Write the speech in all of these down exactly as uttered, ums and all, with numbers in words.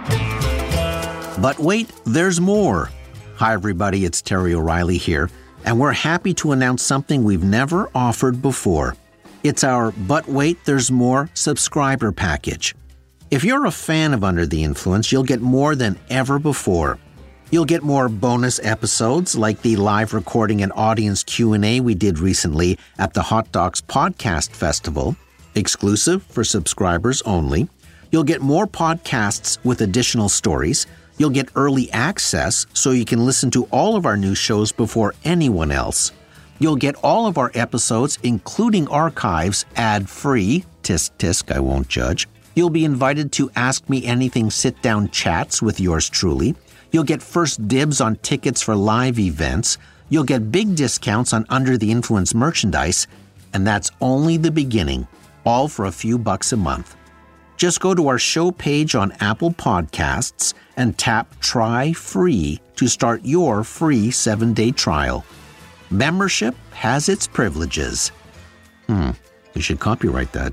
But wait, there's more. Hi, everybody, it's Terry O'Reilly here, and we're happy to announce something we've never offered before. It's our But Wait, There's More subscriber package. If you're a fan of Under the Influence, you'll get more than ever before. You'll get more bonus episodes like the live recording and audience Q and A we did recently at the Hot Docs Podcast Festival, exclusive for subscribers only. You'll get more podcasts with additional stories. You'll get early access so you can listen to all of our new shows before anyone else. You'll get all of our episodes, including archives, ad-free. Tisk, tisk, I won't judge. You'll be invited to Ask Me Anything sit-down chats with yours truly. You'll get first dibs on tickets for live events. You'll get big discounts on Under the Influence merchandise. And that's only the beginning, all for a few bucks a month. Just go to our show page on Apple Podcasts and tap Try Free to start your free seven-day trial. Membership has its privileges. Hmm, you should copyright that.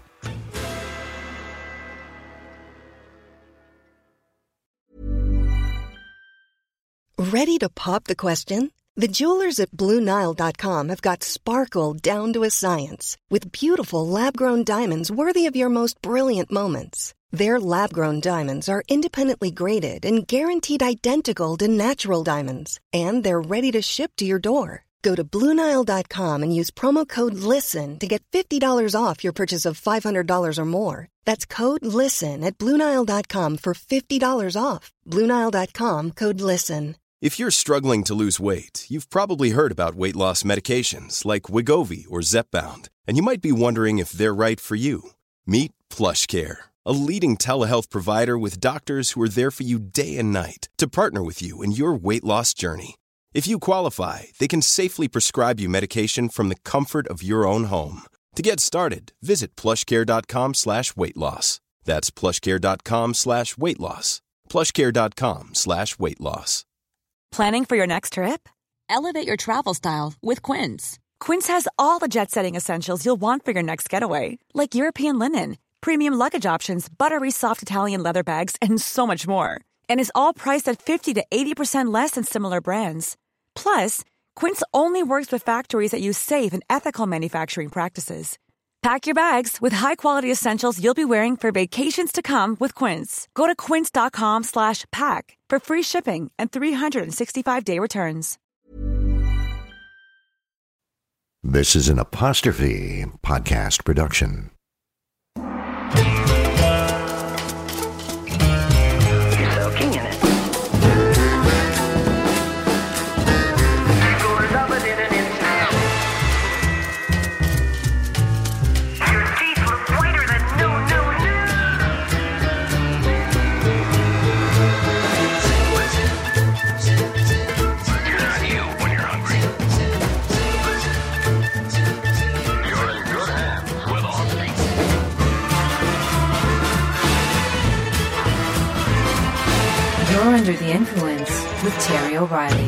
Ready to pop the question? The jewelers at Blue Nile dot com have got sparkle down to a science with beautiful lab-grown diamonds worthy of your most brilliant moments. Their lab-grown diamonds are independently graded and guaranteed identical to natural diamonds, and they're ready to ship to your door. Go to Blue Nile dot com and use promo code LISTEN to get fifty dollars off your purchase of five hundred dollars or more. That's code LISTEN at Blue Nile dot com for fifty dollars off. Blue Nile dot com, code LISTEN. If you're struggling to lose weight, you've probably heard about weight loss medications like Wegovy or Zepbound, and you might be wondering if they're right for you. Meet PlushCare, a leading telehealth provider with doctors who are there for you day and night to partner with you in your weight loss journey. If you qualify, they can safely prescribe you medication from the comfort of your own home. To get started, visit plushcare.com slash weight loss. That's plushcare.com slash weight loss. plushcare.com slash weight loss. Planning for your next trip? Elevate your travel style with Quince. Quince has all the jet-setting essentials you'll want for your next getaway, like European linen, premium luggage options, buttery soft Italian leather bags, and so much more. And is all priced at fifty to eighty percent less than similar brands. Plus, Quince only works with factories that use safe and ethical manufacturing practices. Pack your bags with high-quality essentials you'll be wearing for vacations to come with Quince. Go to quince.com slash pack for free shipping and three sixty-five day returns. This is an Apostrophe podcast production. You're Under the Influence with Terry O'Reilly.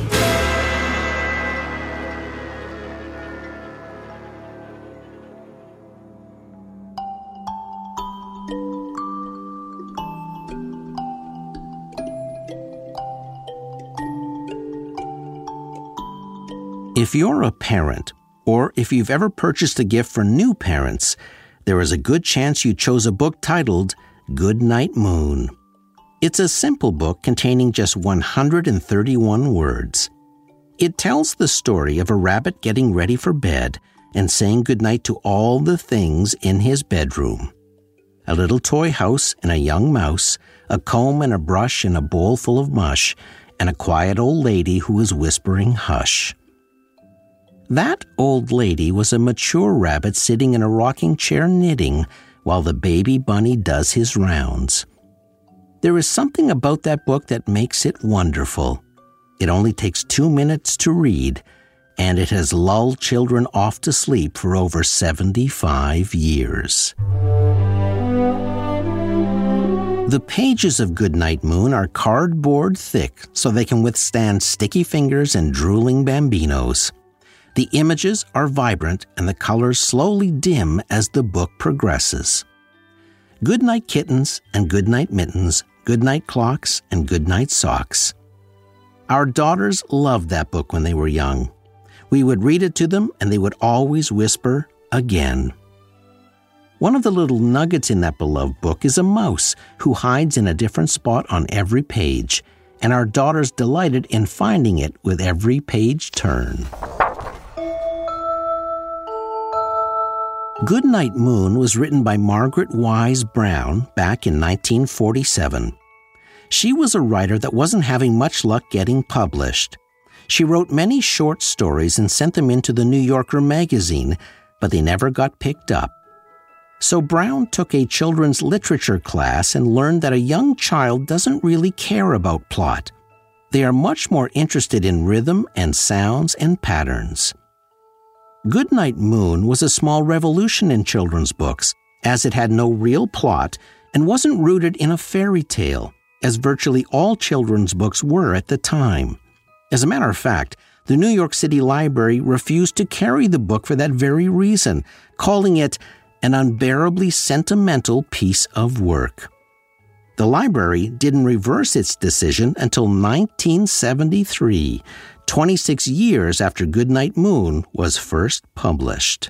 If you're a parent, or if you've ever purchased a gift for new parents, there is a good chance you chose a book titled Goodnight Moon. It's a simple book containing just one hundred thirty-one words. It tells the story of a rabbit getting ready for bed and saying goodnight to all the things in his bedroom. A little toy house and a young mouse, a comb and a brush and a bowl full of mush, and a quiet old lady who is whispering hush. That old lady was a mature rabbit sitting in a rocking chair knitting while the baby bunny does his rounds. There is something about that book that makes it wonderful. It only takes two minutes to read, and it has lulled children off to sleep for over seventy-five years. The pages of Goodnight Moon are cardboard thick so they can withstand sticky fingers and drooling bambinos. The images are vibrant and the colors slowly dim as the book progresses. Goodnight Kittens and Goodnight Mittens Goodnight Clocks, and Goodnight Socks. Our daughters loved that book when they were young. We would read it to them, and they would always whisper, "Again." One of the little nuggets in that beloved book is a mouse who hides in a different spot on every page, and our daughters delighted in finding it with every page turn. Goodnight Moon was written by Margaret Wise Brown back in nineteen forty-seven. She was a writer that wasn't having much luck getting published. She wrote many short stories and sent them into the New Yorker magazine, but they never got picked up. So Brown took a children's literature class and learned that a young child doesn't really care about plot. They are much more interested in rhythm and sounds and patterns. Goodnight Moon was a small revolution in children's books, as it had no real plot and wasn't rooted in a fairy tale, as virtually all children's books were at the time. As a matter of fact, the New York City Library refused to carry the book for that very reason, calling it an unbearably sentimental piece of work. The library didn't reverse its decision until nineteen seventy-three, twenty-six years after Goodnight Moon was first published.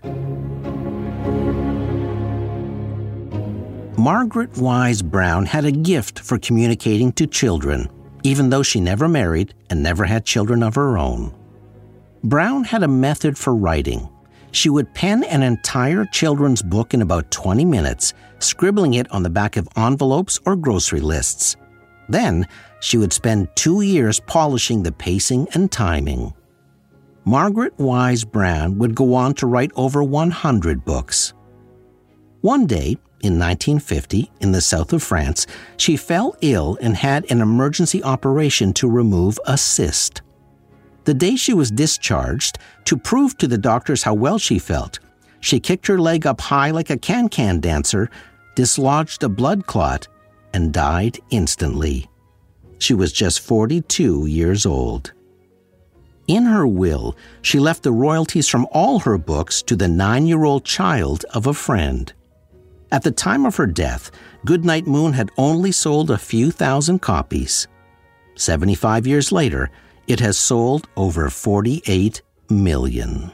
Margaret Wise Brown had a gift for communicating to children, even though she never married and never had children of her own. Brown had a method for writing. She would pen an entire children's book in about twenty minutes, scribbling it on the back of envelopes or grocery lists. Then, she would spend two years polishing the pacing and timing. Margaret Wise Brown would go on to write over one hundred books. One day, in nineteen fifty, in the south of France, she fell ill and had an emergency operation to remove a cyst. The day she was discharged, to prove to the doctors how well she felt, she kicked her leg up high like a can-can dancer, dislodged a blood clot, and died instantly. She was just forty-two years old. In her will, she left the royalties from all her books to the nine-year-old child of a friend. At the time of her death, Goodnight Moon had only sold a few thousand copies. Seventy-five years later, it has sold over forty-eight million.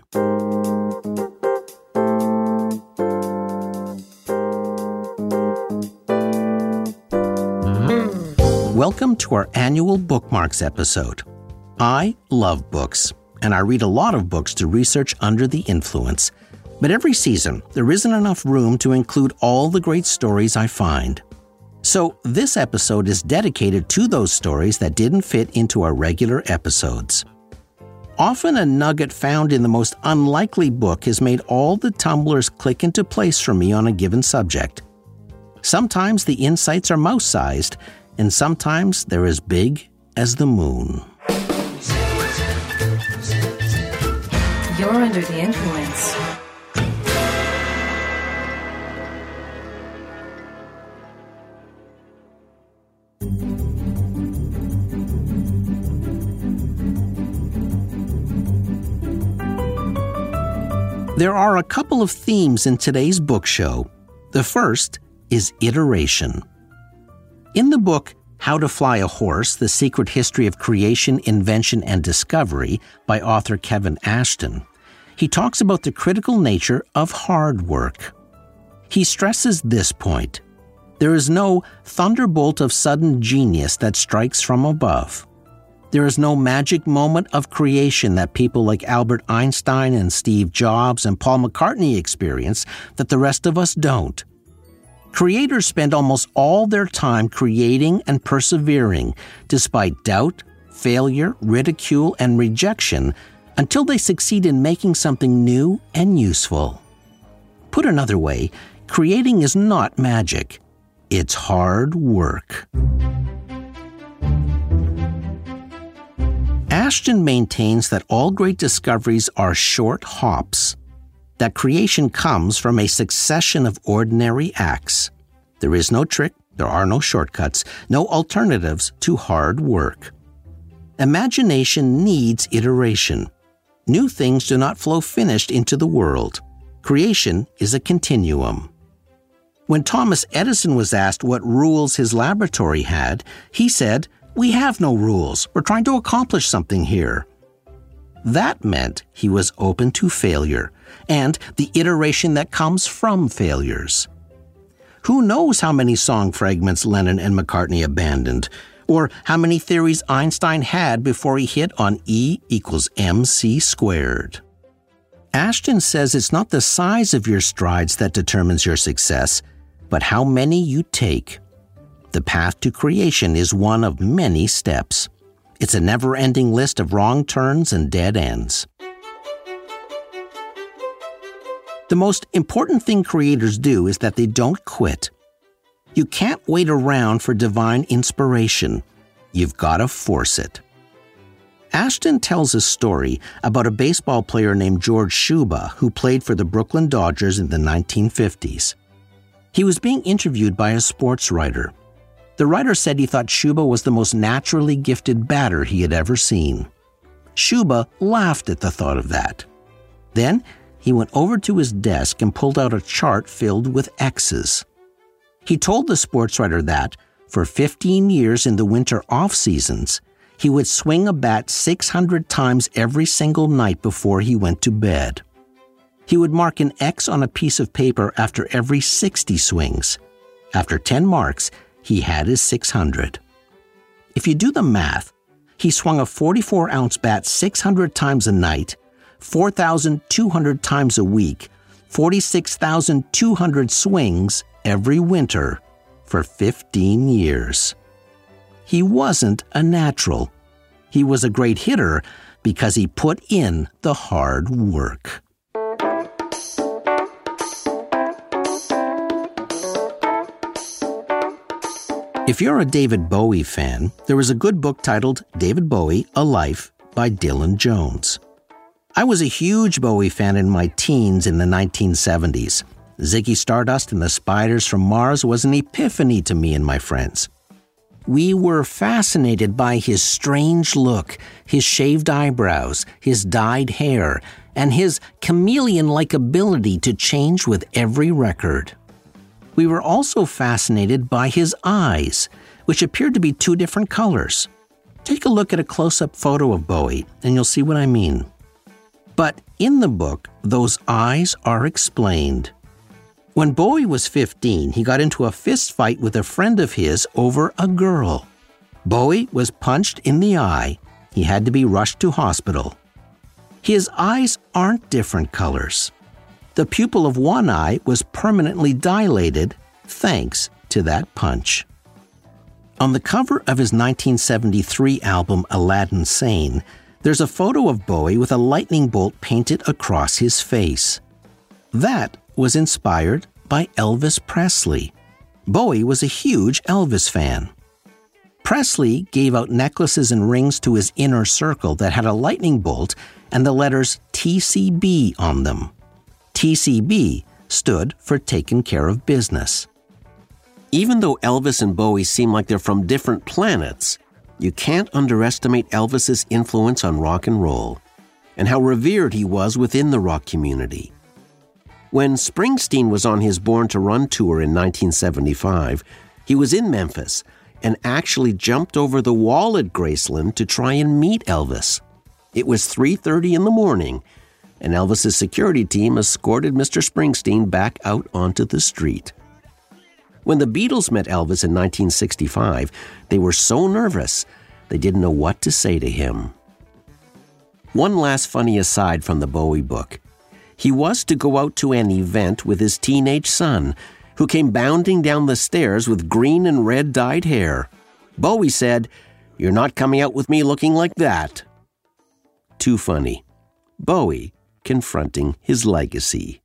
Welcome to our annual Bookmarks episode. I love books, and I read a lot of books to research under the influence. But every season, there isn't enough room to include all the great stories I find. So this episode is dedicated to those stories that didn't fit into our regular episodes. Often a nugget found in the most unlikely book has made all the tumblers click into place for me on a given subject. Sometimes the insights are mouse-sized, and sometimes they're as big as the moon. You're under the influence. There are a couple of themes in today's book show. The first is iteration. In the book, How to Fly a Horse, The Secret History of Creation, Invention, and Discovery by author Kevin Ashton, he talks about the critical nature of hard work. He stresses this point. There is no thunderbolt of sudden genius that strikes from above. There is no magic moment of creation that people like Albert Einstein and Steve Jobs and Paul McCartney experience that the rest of us don't. Creators spend almost all their time creating and persevering despite doubt, failure, ridicule, and rejection until they succeed in making something new and useful. Put another way, creating is not magic. It's hard work. Ashton maintains that all great discoveries are short hops, that creation comes from a succession of ordinary acts. There is no trick, there are no shortcuts, no alternatives to hard work. Imagination needs iteration. New things do not flow finished into the world. Creation is a continuum. When Thomas Edison was asked what rules his laboratory had, he said, "We have no rules. We're trying to accomplish something here." That meant he was open to failure and the iteration that comes from failures. Who knows how many song fragments Lennon and McCartney abandoned, or how many theories Einstein had before he hit on E equals mc squared. Ashton says it's not the size of your strides that determines your success, but how many you take. The path to creation is one of many steps. It's a never-ending list of wrong turns and dead ends. The most important thing creators do is that they don't quit. You can't wait around for divine inspiration. You've got to force it. Ashton tells a story about a baseball player named George Shuba who played for the Brooklyn Dodgers in the nineteen fifties. He was being interviewed by a sports writer. The writer said he thought Shuba was the most naturally gifted batter he had ever seen. Shuba laughed at the thought of that. Then he went over to his desk and pulled out a chart filled with X's. He told the sports writer that, for fifteen years in the winter off-seasons, he would swing a bat six hundred times every single night before he went to bed. He would mark an X on a piece of paper after every sixty swings. After ten marks, he had his six hundred. If you do the math, he swung a forty-four ounce bat six hundred times a night, four thousand two hundred times a week, forty-six thousand two hundred swings every winter for fifteen years. He wasn't a natural. He was a great hitter because he put in the hard work. If you're a David Bowie fan, there was a good book titled David Bowie, A Life by Dylan Jones. I was a huge Bowie fan in my teens in the nineteen seventies. Ziggy Stardust and the Spiders from Mars was an epiphany to me and my friends. We were fascinated by his strange look, his shaved eyebrows, his dyed hair, and his chameleon-like ability to change with every record. We were also fascinated by his eyes, which appeared to be two different colors. Take a look at a close-up photo of Bowie, and you'll see what I mean. But in the book, those eyes are explained. When Bowie was fifteen, he got into a fist fight with a friend of his over a girl. Bowie was punched in the eye. He had to be rushed to hospital. His eyes aren't different colors. The pupil of one eye was permanently dilated thanks to that punch. On the cover of his nineteen seventy-three album Aladdin Sane, there's a photo of Bowie with a lightning bolt painted across his face. That was inspired by Elvis Presley. Bowie was a huge Elvis fan. Presley gave out necklaces and rings to his inner circle that had a lightning bolt and the letters T C B on them. T C B stood for Taken Care of Business. Even though Elvis and Bowie seem like they're from different planets, you can't underestimate Elvis's influence on rock and roll and how revered he was within the rock community. When Springsteen was on his Born to Run tour in nineteen seventy-five, he was in Memphis and actually jumped over the wall at Graceland to try and meet Elvis. It was three thirty in the morning, and Elvis's security team escorted Mister Springsteen back out onto the street. When the Beatles met Elvis in nineteen sixty-five, they were so nervous they didn't know what to say to him. One last funny aside from the Bowie book. He was to go out to an event with his teenage son, who came bounding down the stairs with green and red dyed hair. Bowie said, "You're not coming out with me looking like that." Too funny. Bowie confronting his legacy.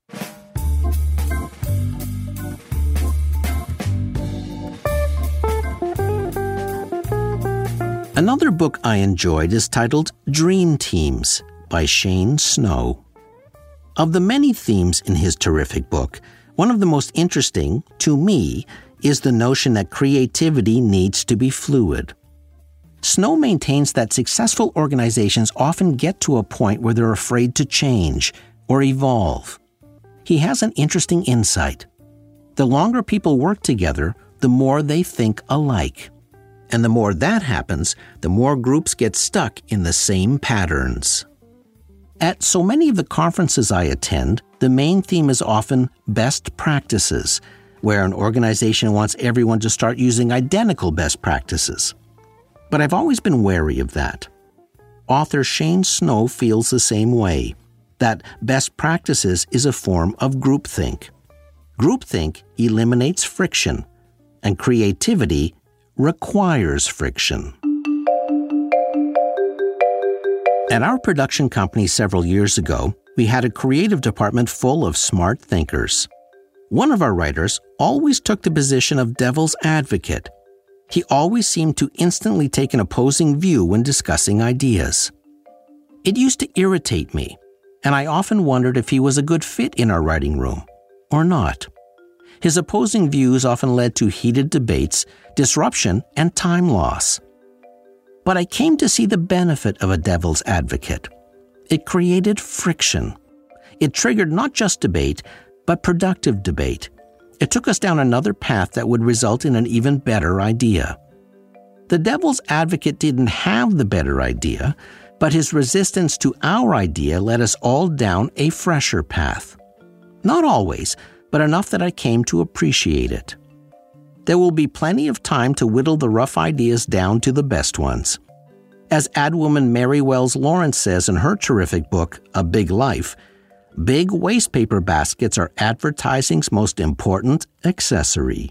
Another book I enjoyed is titled Dream Teams by Shane Snow. Of the many themes in his terrific book, one of the most interesting, to me, is the notion that creativity needs to be fluid. Snow maintains that successful organizations often get to a point where they're afraid to change or evolve. He has an interesting insight. The longer people work together, the more they think alike. And the more that happens, the more groups get stuck in the same patterns. At so many of the conferences I attend, the main theme is often best practices, where an organization wants everyone to start using identical best practices. But I've always been wary of that. Author Shane Snow feels the same way, that best practices is a form of groupthink. Groupthink eliminates friction, and creativity requires friction. At our production company several years ago, we had a creative department full of smart thinkers. One of our writers always took the position of devil's advocate. He always seemed to instantly take an opposing view when discussing ideas. It used to irritate me, and I often wondered if he was a good fit in our writing room, or not. His opposing views often led to heated debates, disruption, and time loss. But I came to see the benefit of a devil's advocate. It created friction. It triggered not just debate, but productive debate. It took us down another path that would result in an even better idea. The devil's advocate didn't have the better idea, but his resistance to our idea led us all down a fresher path. Not always, but enough that I came to appreciate it. There will be plenty of time to whittle the rough ideas down to the best ones. As adwoman Mary Wells Lawrence says in her terrific book, A Big Life, big wastepaper baskets are advertising's most important accessory.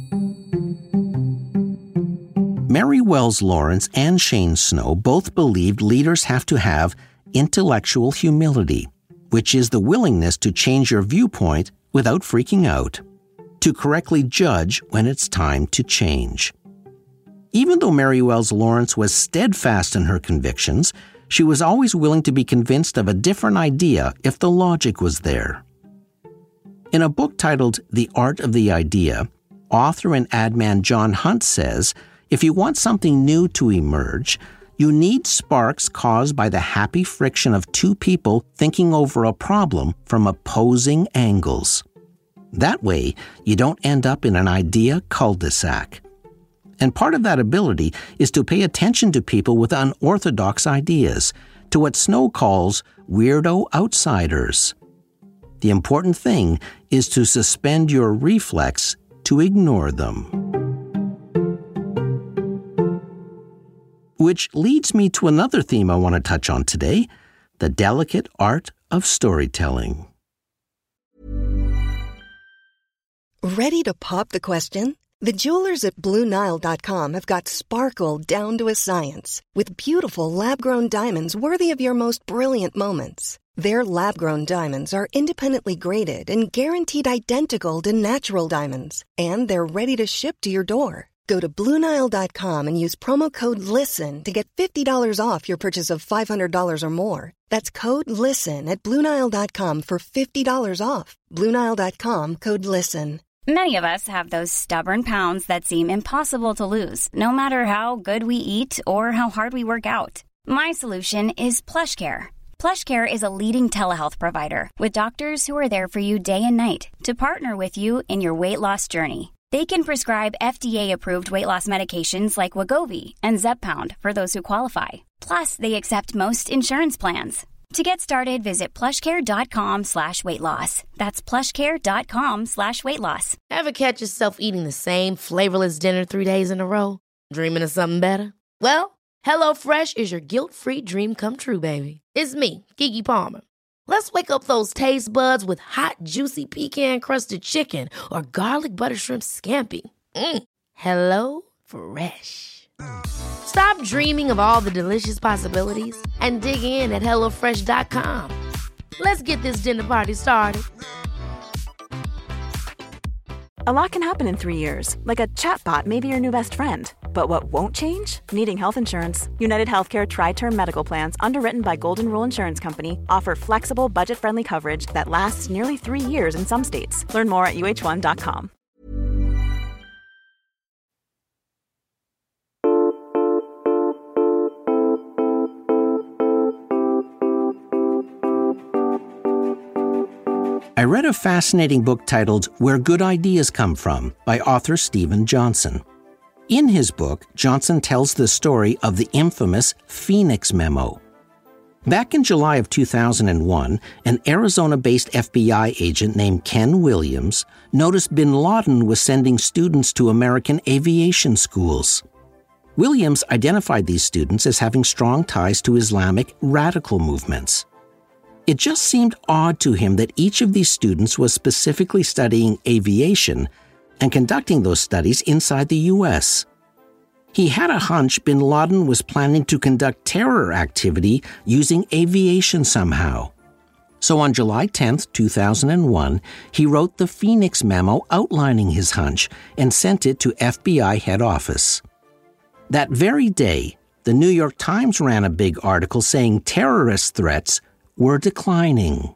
Mary Wells Lawrence and Shane Snow both believed leaders have to have intellectual humility, which is the willingness to change your viewpoint without freaking out, to correctly judge when it's time to change. Even though Mary Wells Lawrence was steadfast in her convictions, she was always willing to be convinced of a different idea if the logic was there. In a book titled The Art of the Idea, author and ad man John Hunt says, if you want something new to emerge, you need sparks caused by the happy friction of two people thinking over a problem from opposing angles. That way, you don't end up in an idea cul-de-sac. And part of that ability is to pay attention to people with unorthodox ideas, to what Snow calls weirdo outsiders. The important thing is to suspend your reflex to ignore them. Which leads me to another theme I want to touch on today, the delicate art of storytelling. Ready to pop the question? The jewelers at Blue Nile dot com have got sparkle down to a science with beautiful lab-grown diamonds worthy of your most brilliant moments. Their lab-grown diamonds are independently graded and guaranteed identical to natural diamonds, and they're ready to ship to your door. Go to Blue Nile dot com and use promo code LISTEN to get fifty dollars off your purchase of five hundred dollars or more. That's code LISTEN at Blue Nile dot com for fifty dollars off. Blue Nile dot com, code LISTEN. Many of us have those stubborn pounds that seem impossible to lose, no matter how good we eat or how hard we work out. My solution is PlushCare. PlushCare is a leading telehealth provider with doctors who are there for you day and night to partner with you in your weight loss journey. They can prescribe F D A-approved weight loss medications like Wegovy and Zepbound for those who qualify. Plus, they accept most insurance plans. To get started, visit plushcare.com slash weight loss. That's plushcare.com slash weight loss. Ever catch yourself eating the same flavorless dinner three days in a row? Dreaming of something better? Well, HelloFresh is your guilt-free dream come true, baby. It's me, Keke Palmer. Let's wake up those taste buds with hot, juicy pecan-crusted chicken or garlic butter shrimp scampi. Mm. Hello Fresh. Stop dreaming of all the delicious possibilities and dig in at hello fresh dot com. Let's get this dinner party started. A lot can happen in three years, like a chatbot may be your new best friend. But what won't change? Needing health insurance. United Healthcare Tri-Term Medical Plans, underwritten by Golden Rule Insurance Company, offer flexible, budget-friendly coverage that lasts nearly three years in some states. Learn more at U H one dot com. I read a fascinating book titled Where Good Ideas Come From by author Steven Johnson. In his book, Johnson tells the story of the infamous Phoenix Memo. Back in July of two thousand one, an Arizona-based F B I agent named Ken Williams noticed bin Laden was sending students to American aviation schools. Williams identified these students as having strong ties to Islamic radical movements. It just seemed odd to him that each of these students was specifically studying aviation and conducting those studies inside the U S. He had a hunch bin Laden was planning to conduct terror activity using aviation somehow. So on July tenth, two thousand one, he wrote the Phoenix Memo outlining his hunch and sent it to F B I head office. That very day, the New York Times ran a big article saying terrorist threats were declining.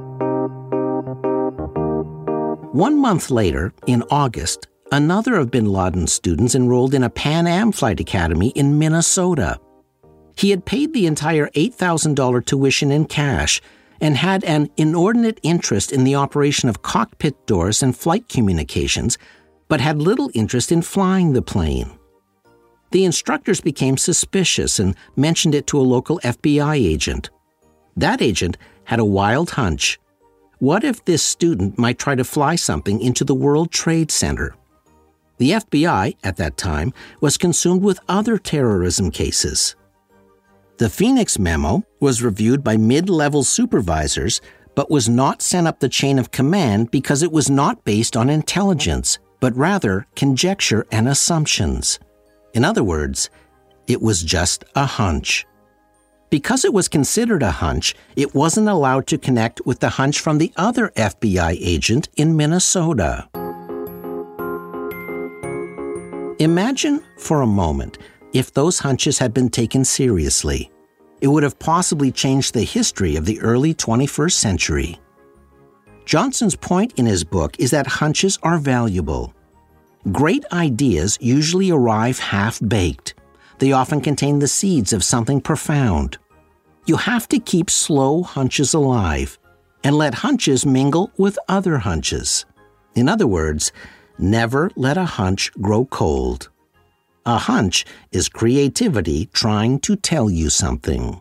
One month later, in August, another of bin Laden's students enrolled in a Pan Am Flight Academy in Minnesota. He had paid the entire eight thousand dollars tuition in cash and had an inordinate interest in the operation of cockpit doors and flight communications, but had little interest in flying the plane. The instructors became suspicious and mentioned it to a local F B I agent. That agent had a wild hunch. What if this student might try to fly something into the World Trade Center? The F B I, at that time, was consumed with other terrorism cases. The Phoenix Memo was reviewed by mid-level supervisors, but was not sent up the chain of command because it was not based on intelligence, but rather conjecture and assumptions. In other words, it was just a hunch. Because it was considered a hunch, it wasn't allowed to connect with the hunch from the other F B I agent in Minnesota. Imagine for a moment if those hunches had been taken seriously. It would have possibly changed the history of the early twenty-first century. Johnson's point in his book is that hunches are valuable. Great ideas usually arrive half-baked. They often contain the seeds of something profound. You have to keep slow hunches alive and let hunches mingle with other hunches. In other words, never let a hunch grow cold. A hunch is creativity trying to tell you something.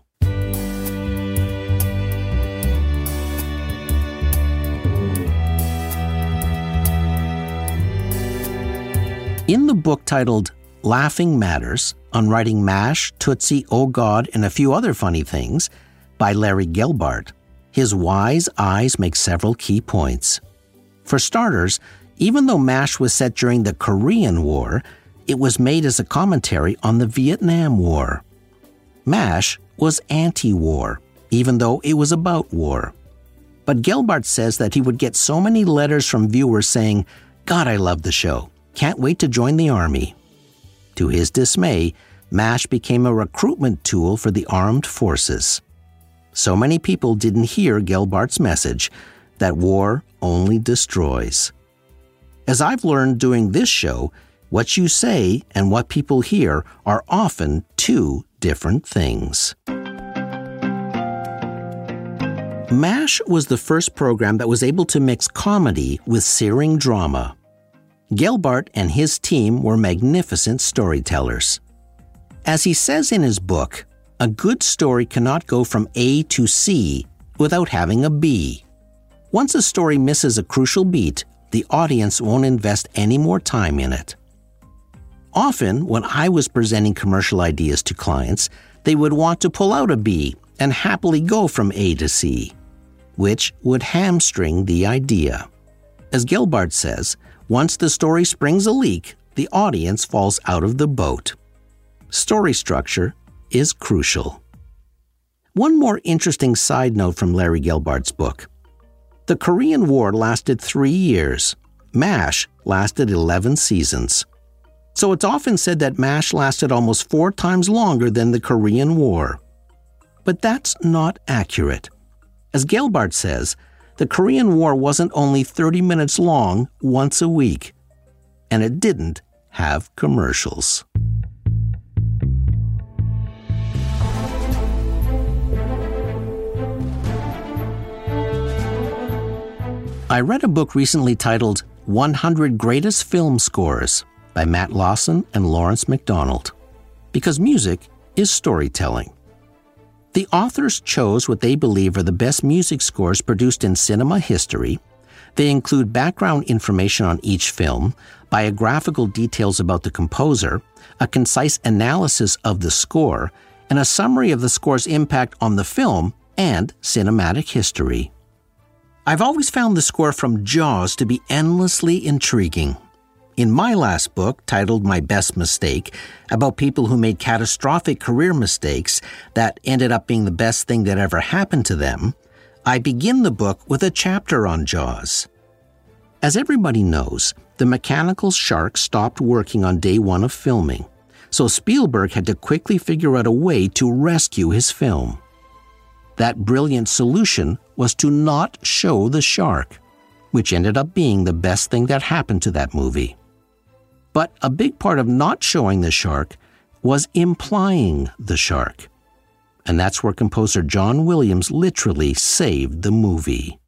In the book titled Laughing Matters, on writing MASH, Tootsie, Oh God, and a few other funny things, by Larry Gelbart, his wise eyes make several key points. For starters, even though MASH was set during the Korean War, it was made as a commentary on the Vietnam War. MASH was anti-war, even though it was about war. But Gelbart says that he would get so many letters from viewers saying, "God, I love the show. Can't wait to join the Army." To his dismay, MASH became a recruitment tool for the armed forces. So many people didn't hear Gelbart's message that war only destroys. As I've learned doing this show, what you say and what people hear are often two different things. MASH was the first program that was able to mix comedy with searing drama. Gelbart and his team were magnificent storytellers. As he says in his book, a good story cannot go from A to C without having a B. Once a story misses a crucial beat, the audience won't invest any more time in it. Often, when I was presenting commercial ideas to clients, they would want to pull out a B and happily go from A to C, which would hamstring the idea. As Gelbart says, once the story springs a leak, the audience falls out of the boat. Story structure is crucial. One more interesting side note from Larry Gelbart's book. The Korean War lasted three years. MASH lasted eleven seasons. So it's often said that MASH lasted almost four times longer than the Korean War. But that's not accurate. As Gelbart says, the Korean War wasn't only thirty minutes long once a week, and it didn't have commercials. I read a book recently titled one hundred Greatest Film Scores by Matt Lawson and Lawrence McDonald, because music is storytelling. The authors chose what they believe are the best music scores produced in cinema history. They include background information on each film, biographical details about the composer, a concise analysis of the score, and a summary of the score's impact on the film and cinematic history. I've always found the score from Jaws to be endlessly intriguing. In my last book, titled My Best Mistake, about people who made catastrophic career mistakes that ended up being the best thing that ever happened to them, I begin the book with a chapter on Jaws. As everybody knows, the mechanical shark stopped working on day one of filming, so Spielberg had to quickly figure out a way to rescue his film. That brilliant solution was to not show the shark, which ended up being the best thing that happened to that movie. But a big part of not showing the shark was implying the shark. And that's where composer John Williams literally saved the movie.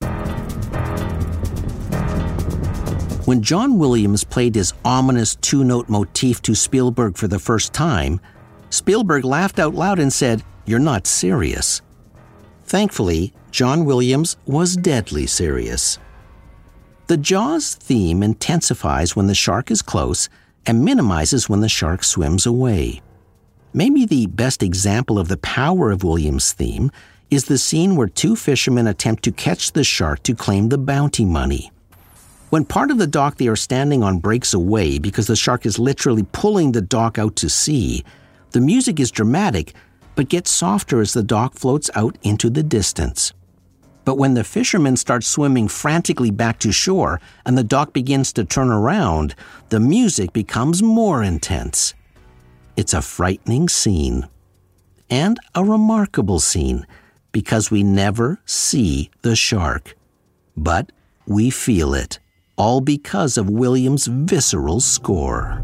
When John Williams played his ominous two-note motif to Spielberg for the first time, Spielberg laughed out loud and said, "You're not serious." Thankfully, John Williams was deadly serious. The Jaws theme intensifies when the shark is close and minimizes when the shark swims away. Maybe the best example of the power of Williams' theme is the scene where two fishermen attempt to catch the shark to claim the bounty money. When part of the dock they are standing on breaks away because the shark is literally pulling the dock out to sea, the music is dramatic but gets softer as the dock floats out into the distance. But when the fishermen start swimming frantically back to shore and the dock begins to turn around, the music becomes more intense. It's a frightening scene. And a remarkable scene, because we never see the shark. But we feel it, all because of Williams' visceral score.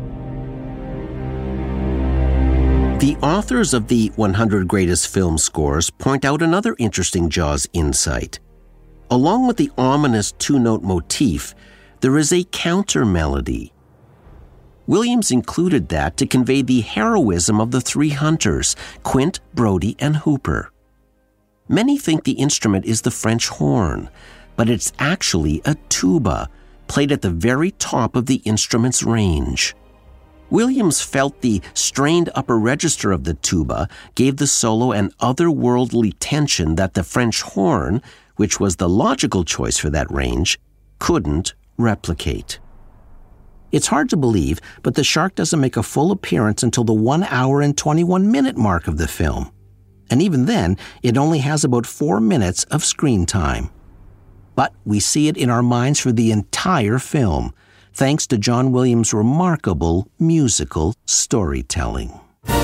The authors of the one hundred Greatest Film Scores point out another interesting Jaws insight. Along with the ominous two-note motif, there is a counter melody. Williams included that to convey the heroism of the three hunters, Quint, Brody, and Hooper. Many think the instrument is the French horn, but it's actually a tuba, played at the very top of the instrument's range. Williams felt the strained upper register of the tuba gave the solo an otherworldly tension that the French horn, which was the logical choice for that range, couldn't replicate. It's hard to believe, but the shark doesn't make a full appearance until the one hour and twenty-one minute mark of the film. And even then, it only has about four minutes of screen time. But we see it in our minds for the entire film, thanks to John Williams' remarkable musical storytelling.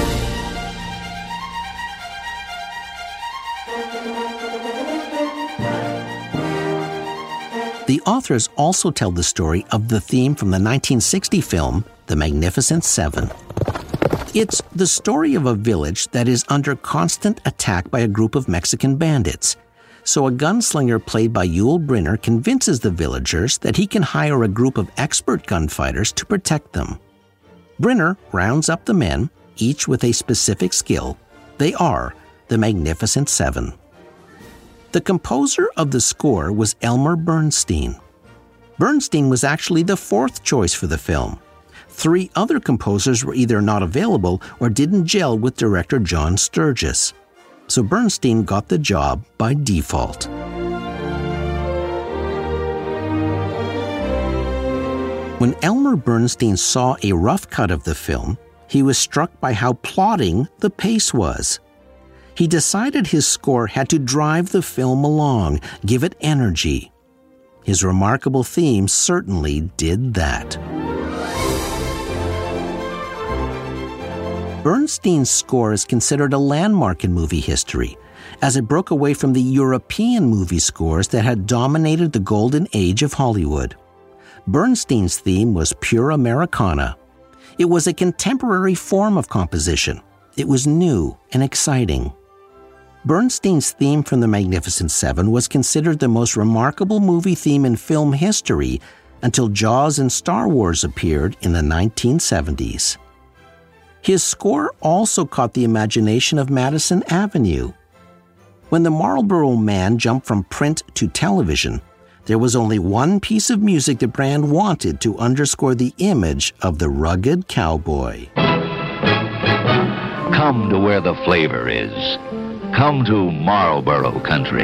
The authors also tell the story of the theme from the nineteen sixty film, The Magnificent Seven. It's the story of a village that is under constant attack by a group of Mexican bandits. So a gunslinger played by Yul Brynner convinces the villagers that he can hire a group of expert gunfighters to protect them. Brynner rounds up the men, each with a specific skill. They are the Magnificent Seven. The composer of the score was Elmer Bernstein. Bernstein was actually the fourth choice for the film. Three other composers were either not available or didn't gel with director John Sturges. So Bernstein got the job by default. When Elmer Bernstein saw a rough cut of the film, he was struck by how plodding the pace was. He decided his score had to drive the film along, give it energy. His remarkable theme certainly did that. Bernstein's score is considered a landmark in movie history, as it broke away from the European movie scores that had dominated the golden age of Hollywood. Bernstein's theme was pure Americana. It was a contemporary form of composition. It was new and exciting. Bernstein's theme from The Magnificent Seven was considered the most remarkable movie theme in film history until Jaws and Star Wars appeared in the nineteen seventies. His score also caught the imagination of Madison Avenue. When the Marlboro Man jumped from print to television, there was only one piece of music the brand wanted to underscore the image of the rugged cowboy. Come to where the flavor is. Come to Marlboro Country.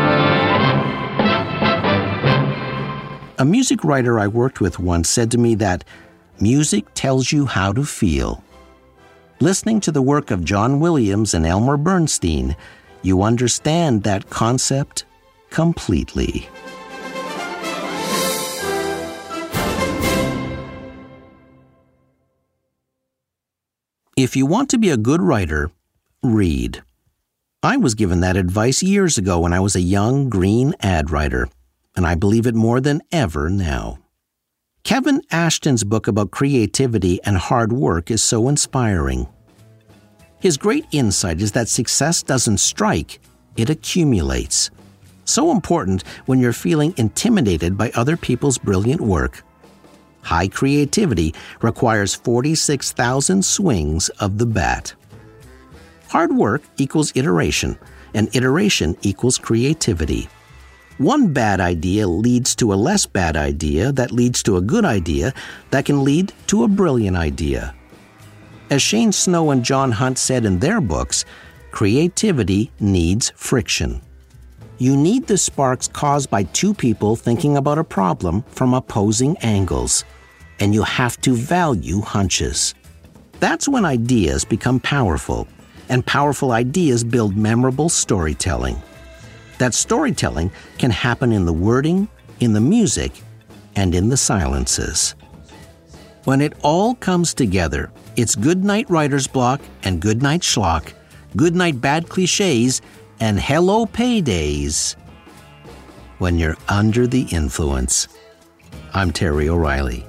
A music writer I worked with once said to me that music tells you how to feel. Listening to the work of John Williams and Elmer Bernstein, you understand that concept completely. If you want to be a good writer, read. I was given that advice years ago when I was a young green ad writer, and I believe it more than ever now. Kevin Ashton's book about creativity and hard work is so inspiring. His great insight is that success doesn't strike, it accumulates. So important when you're feeling intimidated by other people's brilliant work. High creativity requires forty-six thousand swings of the bat. Hard work equals iteration, and iteration equals creativity. One bad idea leads to a less bad idea that leads to a good idea that can lead to a brilliant idea. As Shane Snow and John Hunt said in their books, creativity needs friction. You need the sparks caused by two people thinking about a problem from opposing angles, and you have to value hunches. That's when ideas become powerful, and powerful ideas build memorable storytelling. That storytelling can happen in the wording, in the music, and in the silences. When it all comes together, it's good night writer's block and good night schlock, good night bad cliches, and hello paydays. When you're under the influence. I'm Terry O'Reilly.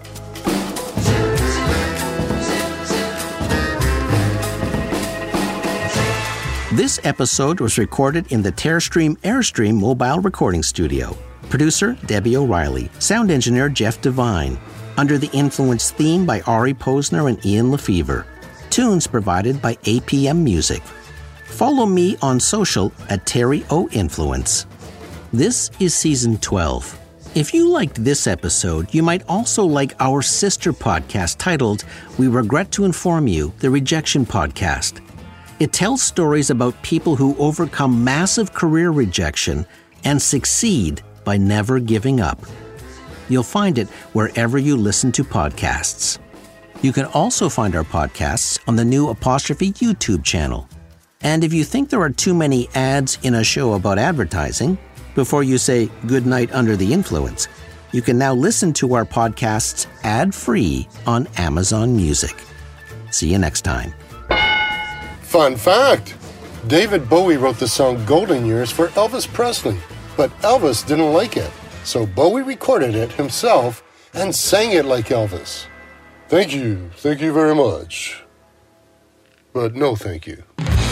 This episode was recorded in the Terrestream Airstream mobile recording studio. Producer, Debbie O'Reilly. Sound engineer, Jeff Devine. Under the Influence theme by Ari Posner and Ian Lefevre. Tunes provided by A P M Music. Follow me on social at Terry O Influence. This is Season twelve. If you liked this episode, you might also like our sister podcast titled, We Regret to Inform You, The Rejection Podcast. It tells stories about people who overcome massive career rejection and succeed by never giving up. You'll find it wherever you listen to podcasts. You can also find our podcasts on the new Apostrophe YouTube channel. And if you think there are too many ads in a show about advertising, before you say good night under the influence, you can now listen to our podcasts ad-free on Amazon Music. See you next time. Fun fact, David Bowie wrote the song Golden Years for Elvis Presley, but Elvis didn't like it, so Bowie recorded it himself and sang it like Elvis. Thank you, thank you very much. But no thank you.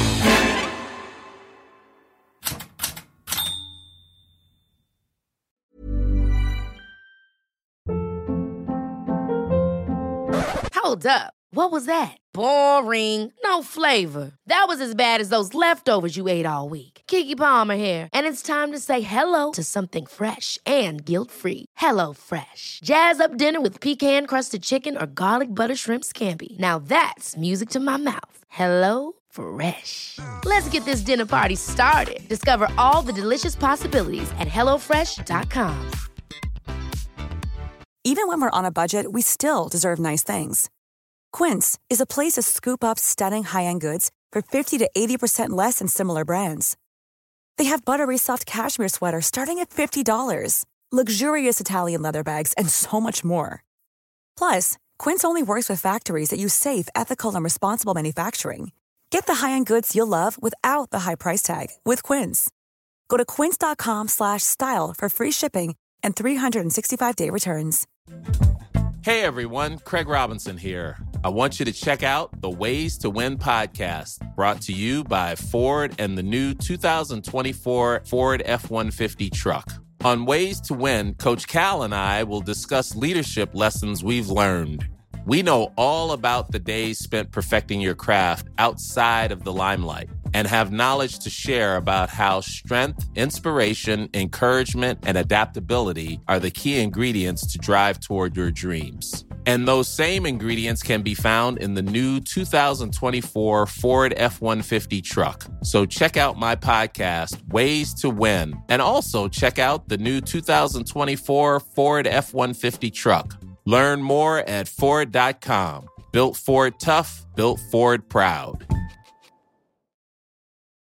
Hold up. What was that? Boring. No flavor. That was as bad as those leftovers you ate all week. Keke Palmer here, and it's time to say hello to something fresh and guilt-free. Hello Fresh. Jazz up dinner with pecan-crusted chicken or garlic butter shrimp scampi. Now that's music to my mouth. Hello Fresh. Let's get this dinner party started. Discover all the delicious possibilities at hello fresh dot com. Even when we're on a budget, we still deserve nice things. Quince is a place to scoop up stunning high-end goods for fifty to eighty percent less than similar brands. They have buttery soft cashmere sweaters starting at fifty dollars, luxurious Italian leather bags, and so much more. Plus, Quince only works with factories that use safe, ethical, and responsible manufacturing. Get the high-end goods you'll love without the high price tag with Quince. Go to quince.com slash style for free shipping and three sixty-five day returns. Hey everyone, Craig Robinson here. I want you to check out the Ways to Win podcast, brought to you by Ford and the new two thousand twenty-four Ford F one fifty truck. On Ways to Win, Coach Cal and I will discuss leadership lessons we've learned. We know all about the days spent perfecting your craft outside of the limelight and have knowledge to share about how strength, inspiration, encouragement, and adaptability are the key ingredients to drive toward your dreams. And those same ingredients can be found in the new two thousand twenty-four Ford F one fifty truck. So check out my podcast, Ways to Win, and also check out the new two thousand twenty-four Ford F one fifty truck. Learn more at Ford dot com. Built Ford tough, built Ford proud.